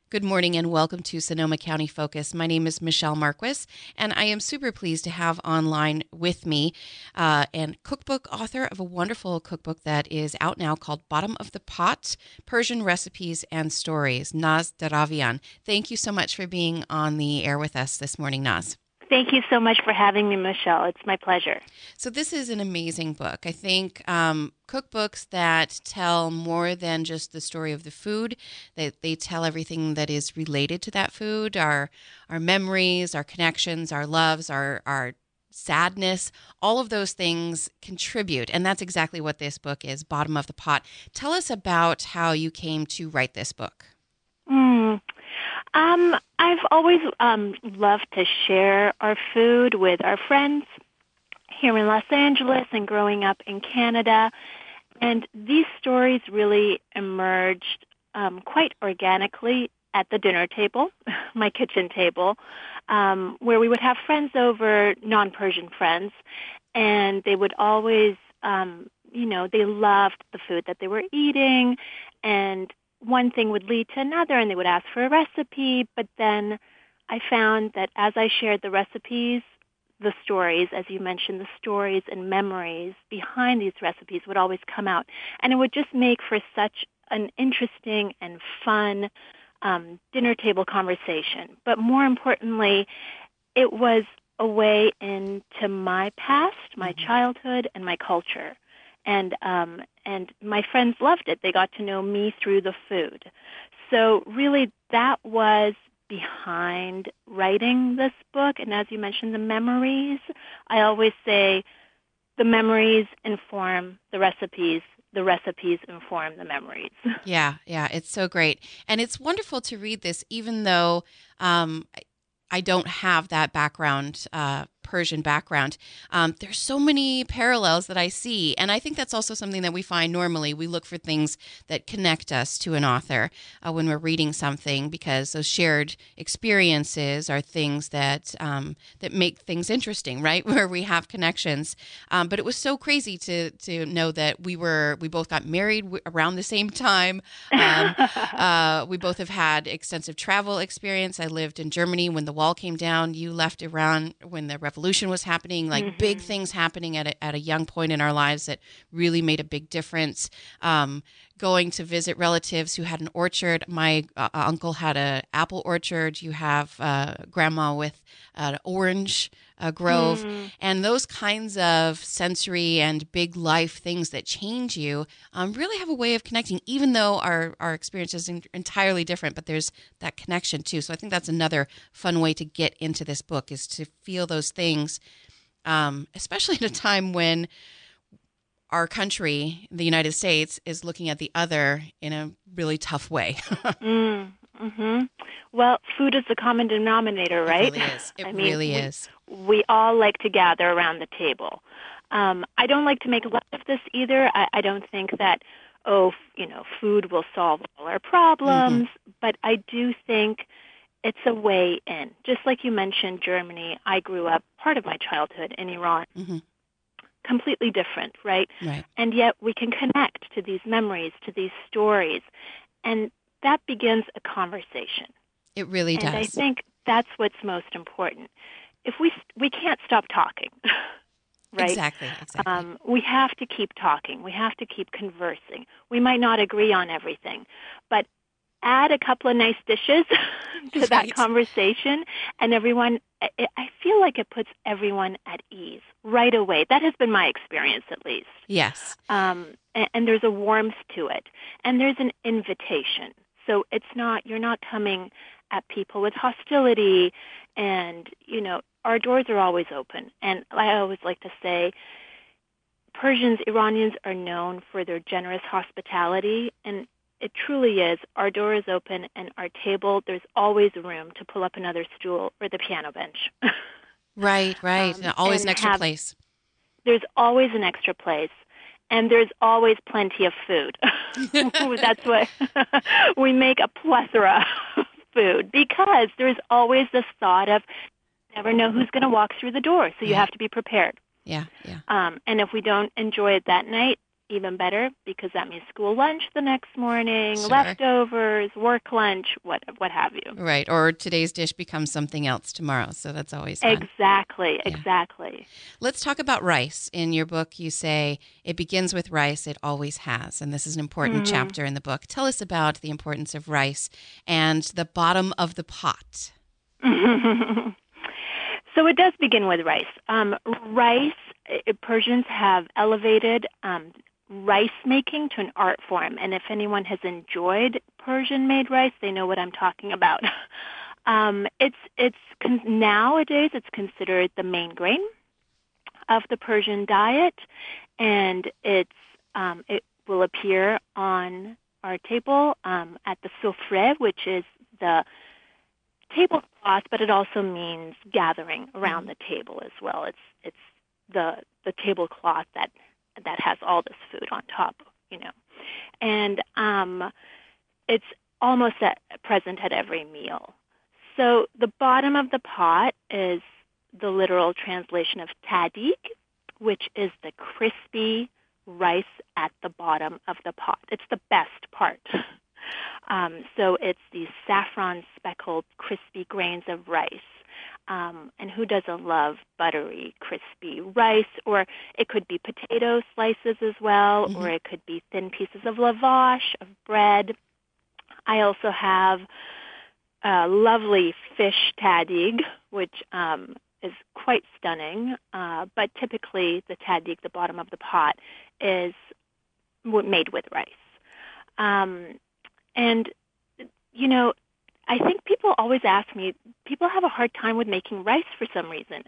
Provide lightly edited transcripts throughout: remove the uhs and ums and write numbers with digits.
Good morning and welcome to Sonoma County Focus. My name is Michelle Marquis, and I am super pleased to have online with me and cookbook author of a wonderful cookbook that is out now called Bottom of the Pot, Persian Recipes and Stories, Naz Daravian. Thank you so much for being on the air with us this morning, Naz. Thank you so much for having me, Michelle. It's my pleasure. So this is an amazing book. I think cookbooks that tell more than just the story of the food, that they tell everything that is related to that food, our memories, our connections, our loves, our sadness, all of those things contribute. And that's exactly what this book is, Bottom of the Pot. Tell us about how you came to write this book. I've always loved to share our food with our friends here in Los Angeles and growing up in Canada. And these stories really emerged quite organically at the dinner table, my kitchen table, where we would have friends over, non-Persian friends, and they would always, they loved the food that they were eating, and one thing would lead to another, and they would ask for a recipe, but then I found that as I shared the recipes, the stories, as you mentioned, the stories and memories behind these recipes would always come out. And it would just make for such an interesting and fun dinner table conversation. But more importantly, it was a way into my past, my childhood, and my culture. And my friends loved it. They got to know me through the food. So really that was behind writing this book. And as you mentioned, the memories, I always say the memories inform the recipes inform the memories. Yeah, it's so great. And it's wonderful to read this, even though I don't have that background, Persian background. There's so many parallels that I see. And I think that's also something that we find normally. We look for things that connect us to an author when we're reading something, because those shared experiences are things that that make things interesting, right? Where we have connections. But it was so crazy to know that we both got married around the same time. We both have had extensive travel experience. I lived in Germany when the wall came down. You left Iran when the revolution was happening, like big things happening at a young point in our lives that really made a big difference. Going to visit relatives who had an orchard. My uncle had an apple orchard. You have grandma with an orange grove. And those kinds of sensory and big life things that change you really have a way of connecting, even though our experience is entirely different, but there's that connection too. So I think that's another fun way to get into this book, is to feel those things, especially at a time when our country, the United States, is looking at the other in a really tough way. Well, food is the common denominator, right? It really is. It really is. We all like to gather around the table. I don't like to make light of this either. I don't think that, food will solve all our problems, but I do think it's a way in. Just like you mentioned, Germany, I grew up part of my childhood in Iran. Completely different, right? And yet we can connect to these memories, to these stories, and that begins a conversation. It really does. And I think that's what's most important. If we can't stop talking, right? Exactly. We have to keep talking. We have to keep conversing. We might not agree on everything, but add a couple of nice dishes to that conversation, and I feel like it puts everyone at ease right away. That has been my experience, at least. Yes. And there's a warmth to it, and there's an invitation. So you're not coming at people with hostility, and, our doors are always open. And I always like to say, Persians, Iranians are known for their generous hospitality, and it truly is. Our door is open, and our table, there's always room to pull up another stool or the piano bench. Right. Always an extra place. There's always an extra place, and there's always plenty of food. That's what we make, a plethora of food, because there's always this thought of you never know who's going to walk through the door, so you have to be prepared. Yeah. And if we don't enjoy it that night, even better because that means school lunch the next morning, Sure. leftovers, work lunch, what have you. Right. Or today's dish becomes something else tomorrow. So that's always fun. Exactly. Yeah. Exactly. Let's talk about rice. In your book, you say it begins with rice, it always has. And this is an important chapter in the book. Tell us about the importance of rice and the bottom of the pot. So it does begin with rice. Persians have elevated rice making to an art form. And if anyone has enjoyed Persian-made rice, they know what I'm talking about. Nowadays it's considered the main grain of the Persian diet, and it will appear on our table at the sofre, which is the tablecloth, but it also means gathering around the table as well. It's the tablecloth that has all this food on top, and it's almost present at every meal. So the bottom of the pot is the literal translation of tadig, which is the crispy rice at the bottom of the pot. It's the best part. So it's these saffron speckled crispy grains of rice. And who doesn't love buttery, crispy rice? Or it could be potato slices as well, or it could be thin pieces of lavash, of bread. I also have lovely fish tadig, which is quite stunning. But typically the tadig, the bottom of the pot, is made with rice. And, I think people always ask me, people have a hard time with making rice for some reason.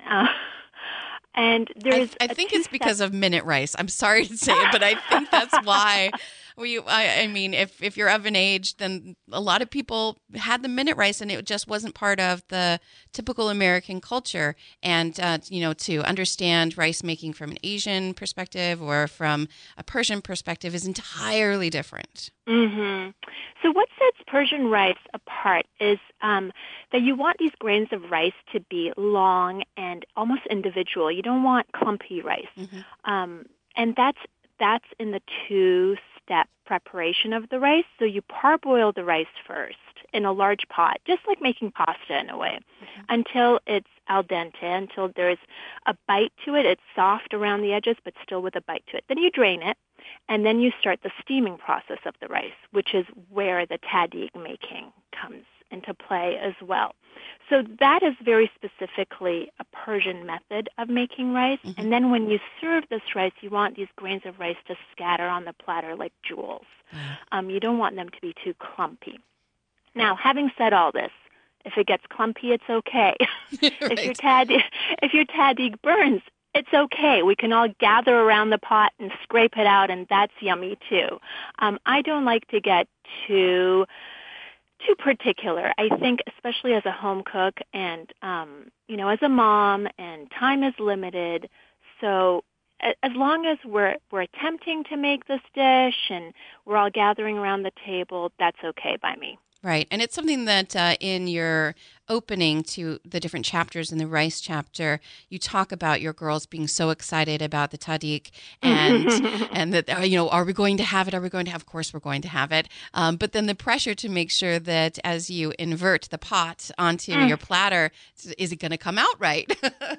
And there's I think it's because of minute rice. I'm sorry to say it, but I think that's why I mean, if you're of an age, then a lot of people had the minute rice and it just wasn't part of the typical American culture. And, to understand rice making from an Asian perspective or from a Persian perspective is entirely different. Mm-hmm. So what sets Persian rice apart is that you want these grains of rice to be long and almost individual. You don't want clumpy rice. And that's in the two-step preparation of the rice. So you parboil the rice first in a large pot, just like making pasta in a way, until it's al dente, until there's a bite to it. It's soft around the edges, but still with a bite to it. Then you drain it, and then you start the steaming process of the rice, which is where the tadig making comes into play as well. So that is very specifically a Persian method of making rice. And then when you serve this rice, you want these grains of rice to scatter on the platter like jewels. You don't want them to be too clumpy. Now, having said all this, if it gets clumpy, it's okay. Right. If your tadig burns, it's okay. We can all gather around the pot and scrape it out, and that's yummy too. I don't like to get too particular. I think, especially as a home cook and as a mom, and time is limited. So as long as we're attempting to make this dish and we're all gathering around the table, that's okay by me. Right. And it's something that in your opening to the different chapters in the rice chapter, you talk about your girls being so excited about the tadik and that, are we going to have it? Are we going to have? Of course, we're going to have it. But then the pressure to make sure that as you invert the pot onto your platter, is it going to come out right?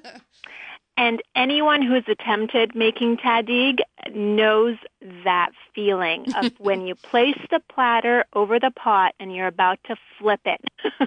And anyone who's attempted making tadig knows that feeling of when you place the platter over the pot and you're about to flip it.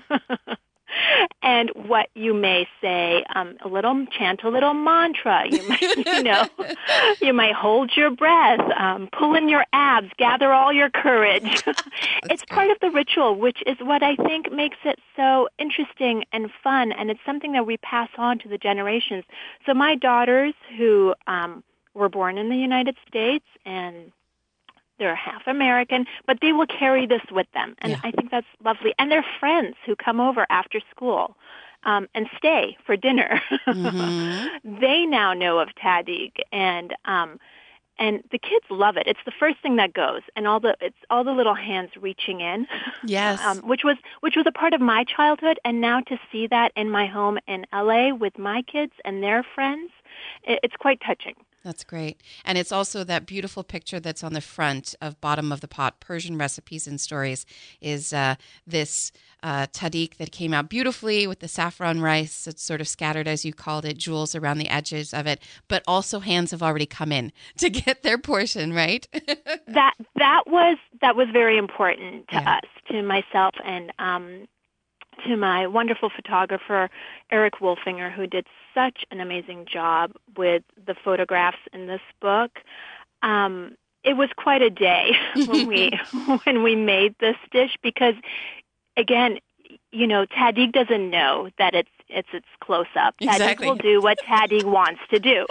And what you may say, chant a little mantra. You might, you might hold your breath, pull in your abs, gather all your courage. It's part of the ritual, which is what I think makes it so interesting and fun. And it's something that we pass on to the generations. So my daughters who were born in the United States and they're half American, but they will carry this with them. And I think that's lovely. And their friends who come over after school and stay for dinner, they now know of tadig. And the kids love it. It's the first thing that goes, and all the little hands reaching in. Yes, which was a part of my childhood, and now to see that in my home in LA with my kids and their friends, it's quite touching. That's great. And it's also that beautiful picture that's on the front of Bottom of the Pot, Persian Recipes and Stories, is this tahdig that came out beautifully with the saffron rice. It's sort of scattered, as you called it, jewels around the edges of it, but also hands have already come in to get their portion, right? That was very important to us, to myself, and to my wonderful photographer, Eric Wolfinger, who did such an amazing job with the photographs in this book. It was quite a day when we made this dish because, again, tahdig doesn't know that it's its close-up. Exactly. Tahdig will do what tahdig wants to do.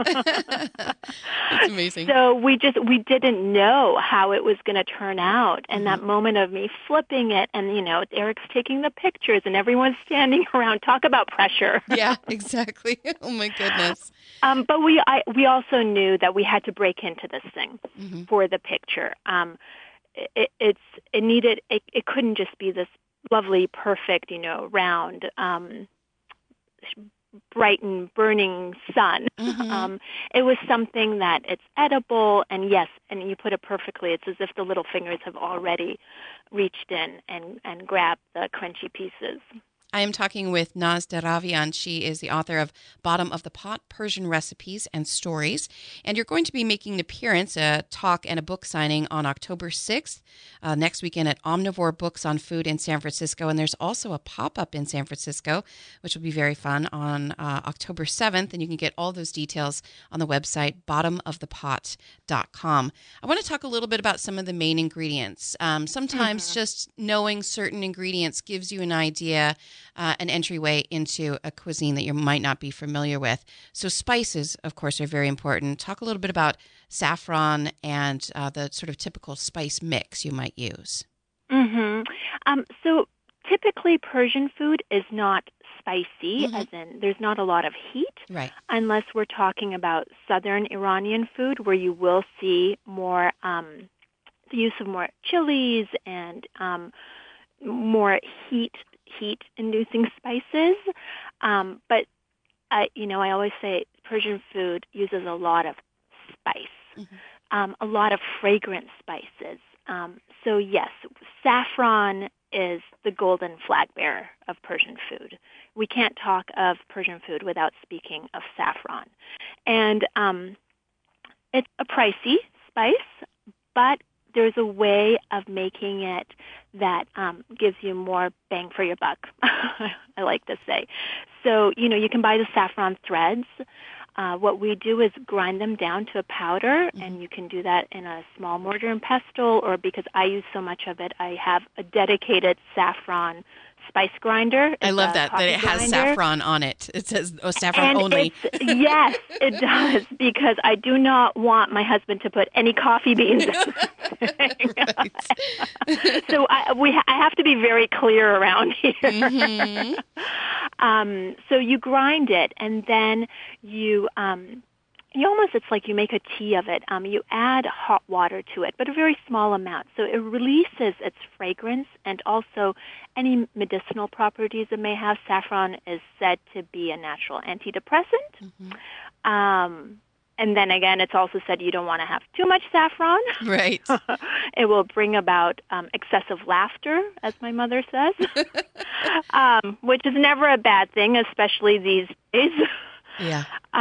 It's amazing. So we didn't know how it was going to turn out. And that moment of me flipping it and, Eric's taking the pictures and everyone's standing around. Talk about pressure. Yeah, exactly. Oh, my goodness. But we also knew that we had to break into this thing for the picture. It couldn't just be this lovely, perfect, round, bright and burning sun. It was something that it's edible, and yes, and you put it perfectly. It's as if the little fingers have already reached in and grabbed the crunchy pieces. I am talking with Naz Deravian. She is the author of Bottom of the Pot, Persian Recipes and Stories. And you're going to be making an appearance, a talk and a book signing on October 6th, next weekend at Omnivore Books on Food in San Francisco. And there's also a pop-up in San Francisco, which will be very fun, on October 7th. And you can get all those details on the website, bottomofthepot.com. I want to talk a little bit about some of the main ingredients. Sometimes just knowing certain ingredients gives you an idea, an entryway into a cuisine that you might not be familiar with. So spices, of course, are very important. Talk a little bit about saffron and the sort of typical spice mix you might use. So typically Persian food is not spicy, as in there's not a lot of heat, right? Unless we're talking about southern Iranian food, where you will see more the use of more chilies and more heat-inducing spices. But I always say Persian food uses a lot of spice, a lot of fragrant spices. So yes, saffron is the golden flag bearer of Persian food. We can't talk of Persian food without speaking of saffron. And it's a pricey spice, but there's a way of making it that gives you more bang for your buck, I like to say. So, you can buy the saffron threads. What we do is grind them down to a powder, and you can do that in a small mortar and pestle, or because I use so much of it, I have a dedicated saffron spice grinder. I love that it has saffron on it. It says saffron only. Yes, it does, because I do not want my husband to put any coffee beans in Right. So I have to be very clear around here. So you grind it, and then you almost, it's like you make a tea of it. You add hot water to it, but a very small amount. So it releases its fragrance and also any medicinal properties it may have. Saffron is said to be a natural antidepressant. And then again, it's also said you don't want to have too much saffron. Right. It will bring about excessive laughter, as my mother says, which is never a bad thing, especially these days. Yeah.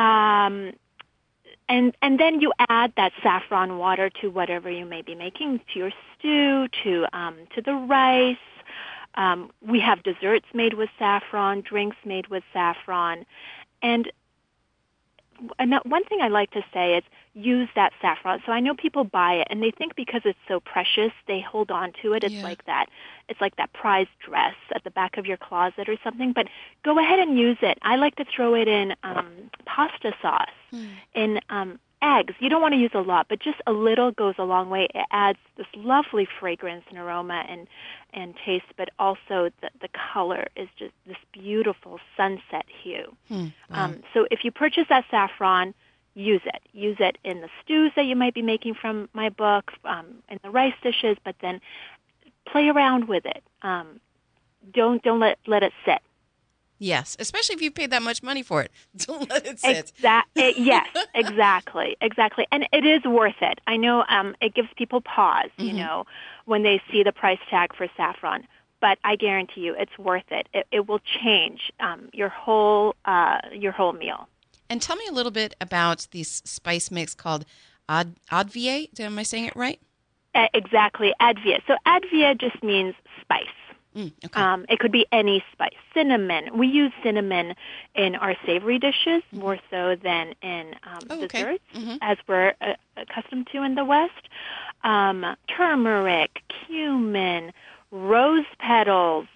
And then you add that saffron water to whatever you may be making, to your stew, to the rice. We have desserts made with saffron, drinks made with saffron, and one thing I like to say is use that saffron. So I know people buy it and they think because it's so precious, they hold on to it. It's like that. It's like that prized dress at the back of your closet or something. But go ahead and use it. I like to throw it in pasta sauce, in eggs. You don't want to use a lot, but just a little goes a long way. It adds this lovely fragrance and aroma and taste, but also the color is just this beautiful sunset hue. Wow. So if you purchase that saffron, use it. Use it in the stews that you might be making from my book, in the rice dishes, but then play around with it. Don't let it sit. Yes, especially if you paid that much money for it. Don't let it sit. Yes, exactly, exactly. And it is worth it. I know it gives people pause, when they see the price tag for saffron. But I guarantee you, it's worth it. It will change your whole meal. And tell me a little bit about this spice mix called Advieh. Am I saying it right? Exactly, Advieh. So Advieh just means spice. Okay. It could be any spice. Cinnamon. We use cinnamon in our savory dishes more so than in desserts, as we're accustomed to in the West. Turmeric, cumin, rose petals,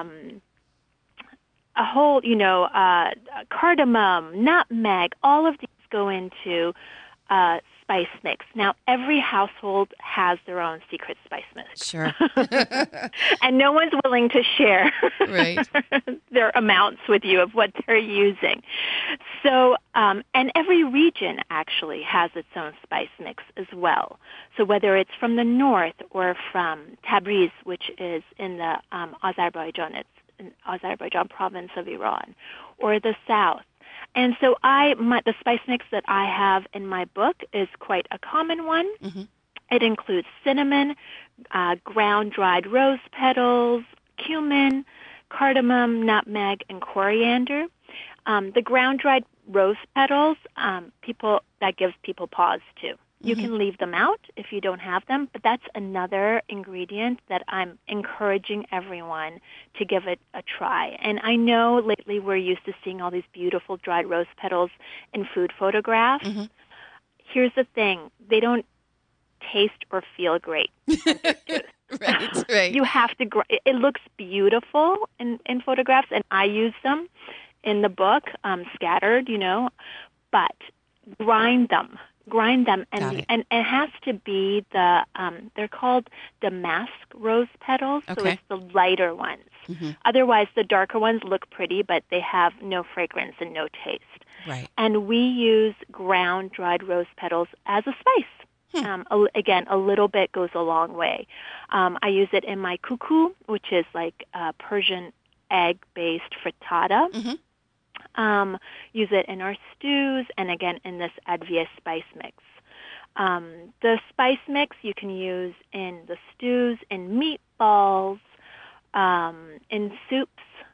a whole, cardamom, nutmeg. All of these go into spice mix. Now, every household has their own secret spice mix. Sure. And no one's willing to share right. their amounts with you of what they're using. So, and every region actually has its own spice mix as well. So whether it's from the north or from Tabriz, which is in the Azerbaijan, it's in Azerbaijan province of Iran, or the south. And so the spice mix that I have in my book is quite a common one. It includes cinnamon, ground dried rose petals, cumin, cardamom, nutmeg, and coriander. The ground dried rose petals, that gives people pause too. You can leave them out if you don't have them, but that's another ingredient that I'm encouraging everyone to give it a try. And I know lately we're used to seeing all these beautiful dried rose petals in food photographs. Here's the thing. They don't taste or feel great. Right. You have to, it looks beautiful in photographs, and I use them in the book, scattered, but grind them, and it has to be they're called damask rose petals, so it's the lighter ones. Otherwise, the darker ones look pretty, but they have no fragrance and no taste. Right. And we use ground dried rose petals as a spice. Again, a little bit goes a long way. I use it in my kuku, which is like Persian egg-based frittata. Use it in our stews, and again in this Advieh spice mix. The spice mix you can use in the stews, in meatballs, in soups.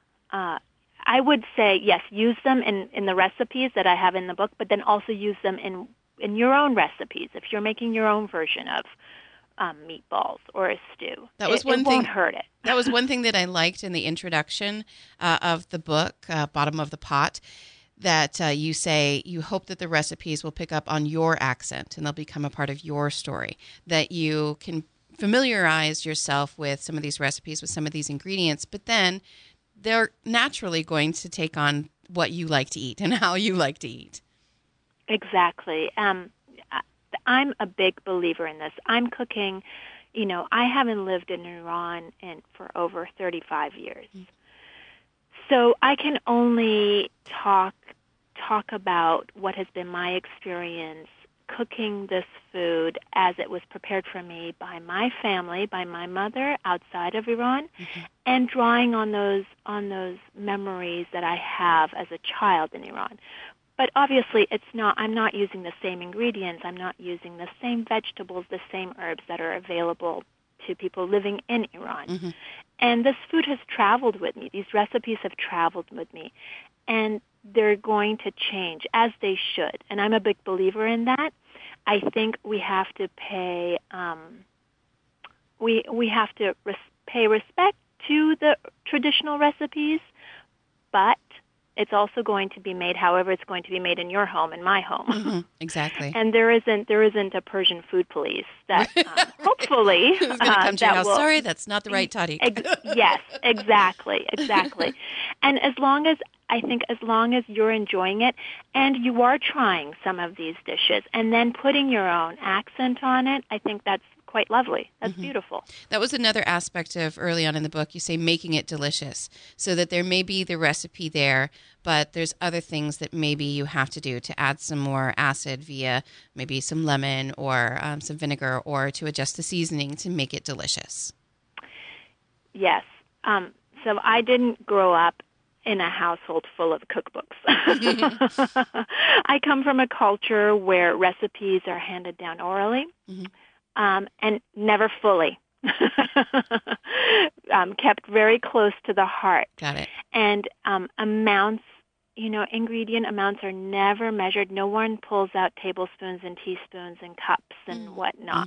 I would say, yes, use them in the recipes that I have in the book, but then also use them in your own recipes if you're making your own version of meatballs or a stew. It won't hurt it. That was one thing that I liked in the introduction of the book, Bottom of the Pot, that you say you hope that the recipes will pick up on your accent and they'll become a part of your story, that you can familiarize yourself with some of these recipes, with some of these ingredients, but then they're naturally going to take on what you like to eat and how you like to eat. Exactly. I'm a big believer in this. I'm cooking, I haven't lived in Iran for over 35 years. So I can only talk about what has been my experience cooking this food as it was prepared for me by my family, by my mother outside of Iran, and drawing on those memories that I have as a child in Iran. But obviously, I'm not using the same ingredients. I'm not using the same vegetables, the same herbs that are available to people living in Iran. And this food has traveled with me. These recipes have traveled with me. And they're going to change, as they should. And I'm a big believer in that. I think we have to pay pay respect to the traditional recipes, but it's also going to be made however it's going to be made in your home, in my home. Exactly. And there isn't a Persian food police that hopefully who's going to come to your house? Will, sorry, that's not the right toddy. Yes, exactly. And as long as you're enjoying it and you are trying some of these dishes and then putting your own accent on it, I think that's quite lovely. That's beautiful. That was another aspect of early on in the book. You say making it delicious, so that there may be the recipe there, but there's other things that maybe you have to do to add some more acid via maybe some lemon or some vinegar, or to adjust the seasoning to make it delicious. Yes. So I didn't grow up in a household full of cookbooks. I come from a culture where recipes are handed down orally, and never fully. Kept very close to the heart. Got it. And amounts, ingredient amounts are never measured. No one pulls out tablespoons and teaspoons and cups and whatnot.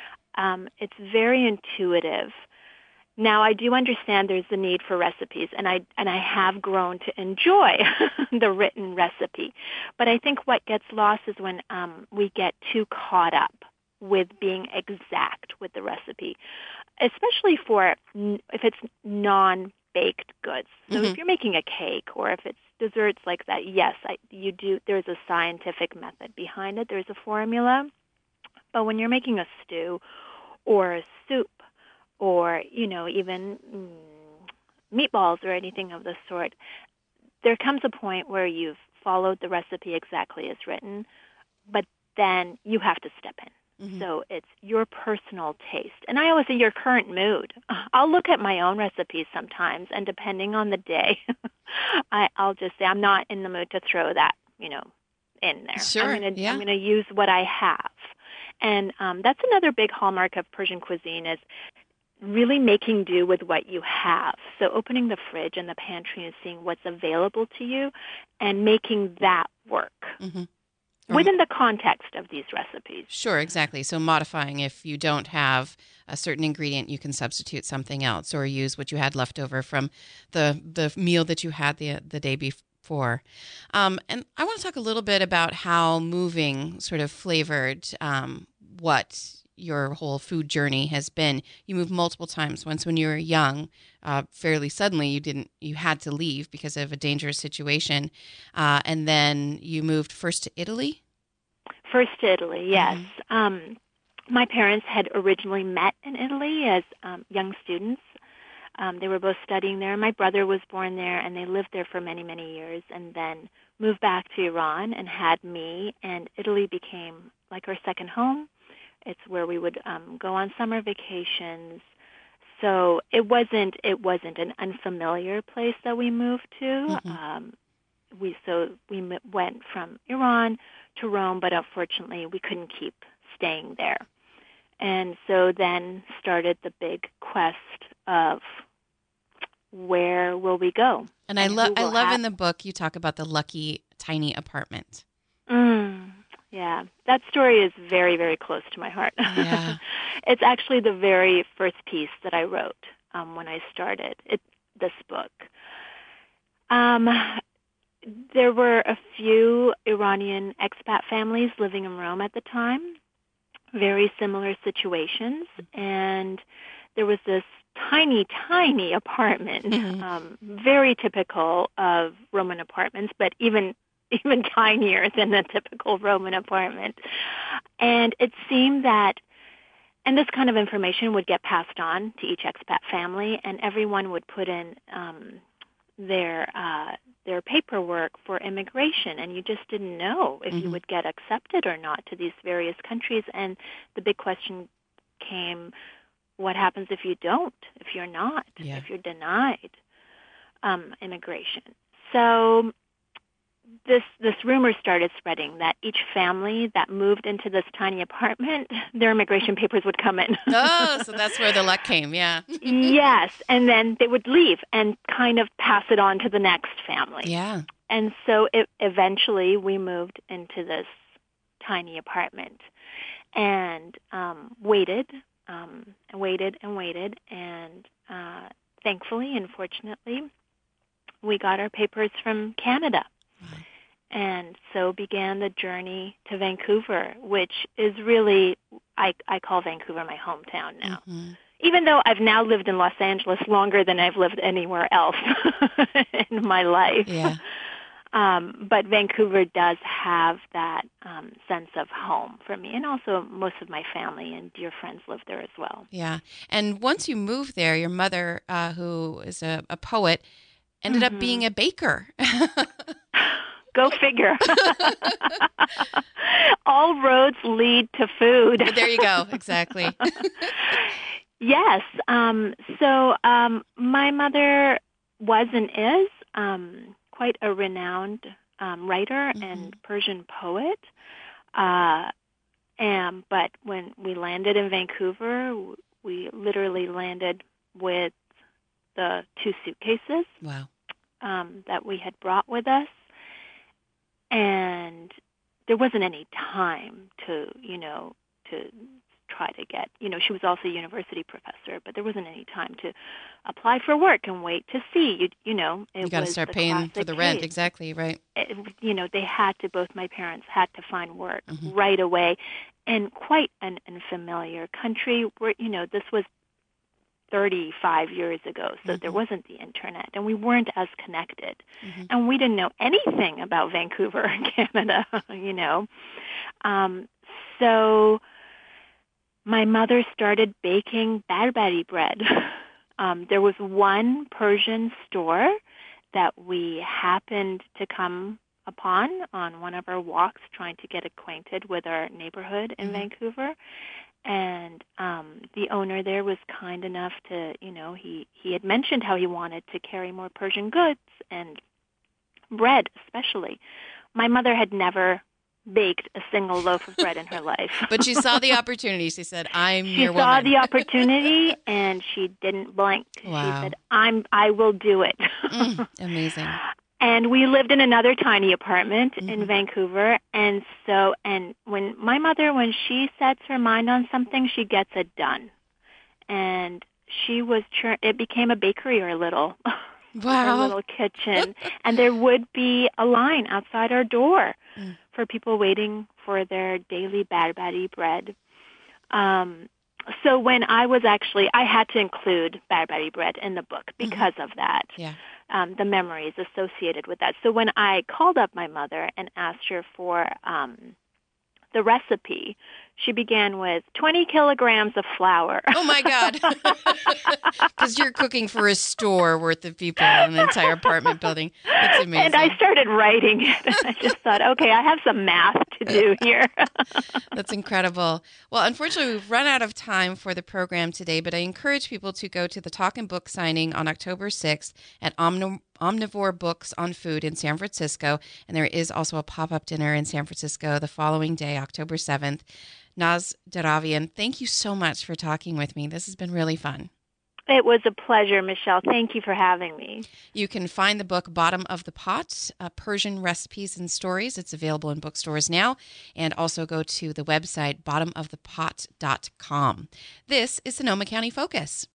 It's very intuitive. Now, I do understand there's the need for recipes, and I have grown to enjoy the written recipe. But I think what gets lost is when we get too caught up with being exact with the recipe, especially if it's non-baked goods. So if you're making a cake or if it's desserts like that, yes, you do. There's a scientific method behind it. There's a formula. But when you're making a stew or a soup or, even meatballs or anything of the sort, there comes a point where you've followed the recipe exactly as written, but then you have to step in. So it's your personal taste. And I always say your current mood. I'll look at my own recipes sometimes, and depending on the day, I'll just say, I'm not in the mood to throw that, in there. Sure, I'm going to use what I have. And that's another big hallmark of Persian cuisine is really making do with what you have. So opening the fridge and the pantry and seeing what's available to you and making that work. Within the context of these recipes. Sure, exactly. So modifying, if you don't have a certain ingredient, you can substitute something else or use what you had left over from the meal that you had the day before. And I want to talk a little bit about how moving sort of flavored what your whole food journey has been. You moved multiple times. Once when you were young, fairly suddenly you had to leave because of a dangerous situation. And then you moved first to Italy? First to Italy, yes. My parents had originally met in Italy as young students. They were both studying there. My brother was born there, and they lived there for many, many years, and then moved back to Iran and had me, and Italy became like our second home. It's where we would go on summer vacations. So it wasn't an unfamiliar place that we moved to. We went from Iran to Rome, but unfortunately we couldn't keep staying there. And so then started the big quest of where will we go? And I love in the book you talk about the lucky tiny apartment. Yeah, that story is very, very close to my heart. Yeah. It's actually the very first piece that I wrote when I started this book. There were a few Iranian expat families living in Rome at the time, very similar situations, and there was this tiny, tiny apartment, very typical of Roman apartments, but even tinier than a typical Roman apartment. And it seemed that, and this kind of information would get passed on to each expat family, and everyone would put in their paperwork for immigration, and you just didn't know if you would get accepted or not to these various countries. And the big question came, what happens if you don't, if you're not, if you're denied immigration? So this rumor started spreading that each family that moved into this tiny apartment, their immigration papers would come in. Oh, so that's where the luck came, yeah. Yes, and then they would leave and kind of pass it on to the next family. Yeah. And so eventually we moved into this tiny apartment and waited, and thankfully and fortunately, we got our papers from Canada. And so began the journey to Vancouver, which is really, I call Vancouver my hometown now. Even though I've now lived in Los Angeles longer than I've lived anywhere else in my life. Yeah. But Vancouver does have that sense of home for me. And also most of my family and dear friends live there as well. Yeah. And once you moved there, your mother, who is a poet, ended up being a baker. Go figure. All roads lead to food. There you go. Exactly. Yes. So my mother was and is quite a renowned writer and Persian poet. But when we landed in Vancouver, we literally landed with the 2 suitcases. Wow. That we had brought with us. And there wasn't any time to try to get, she was also a university professor, but there wasn't any time to apply for work and wait to see. You got to start paying for the rent. Exactly, right. They had to, both my parents had to find work right away in quite an unfamiliar country where, this was 35 years ago, so there wasn't the internet, and we weren't as connected, and we didn't know anything about Vancouver, Canada, So my mother started baking barbari bread. There was one Persian store that we happened to come upon on one of our walks trying to get acquainted with our neighborhood in Vancouver. And the owner there was kind enough to, he had mentioned how he wanted to carry more Persian goods and bread especially. My mother had never baked a single loaf of bread in her life. But she saw the opportunity. She said, I'm your woman. She saw the opportunity, and she didn't blink. Wow. She said, I will do it. Amazing. And we lived in another tiny apartment in Vancouver. And when my mother, when she sets her mind on something, she gets it done. And it became a bakery or little. Wow. Our little kitchen. And there would be a line outside our door for people waiting for their daily barbari bread. So when I had to include barbari bread in the book because of that. Yeah. The memories associated with that. So when I called up my mother and asked her for the recipe, she began with 20 kilograms of flour. Oh, my God. Because you're cooking for a store worth of people in an entire apartment building. That's amazing. And I started writing it. And I just thought, okay, I have some math to do here. That's incredible. Well, unfortunately, we've run out of time for the program today, but I encourage people to go to the Talk and Book signing on October 6th at Omnivore Books on Food in San Francisco. And there is also a pop-up dinner in San Francisco the following day, October 7th. Naz Daravian, thank you so much for talking with me. This has been really fun. It was a pleasure, Michelle. Thank you for having me. You can find the book Bottom of the Pot, Persian Recipes and Stories. It's available in bookstores now. And also go to the website bottomofthepot.com. This is Sonoma County Focus.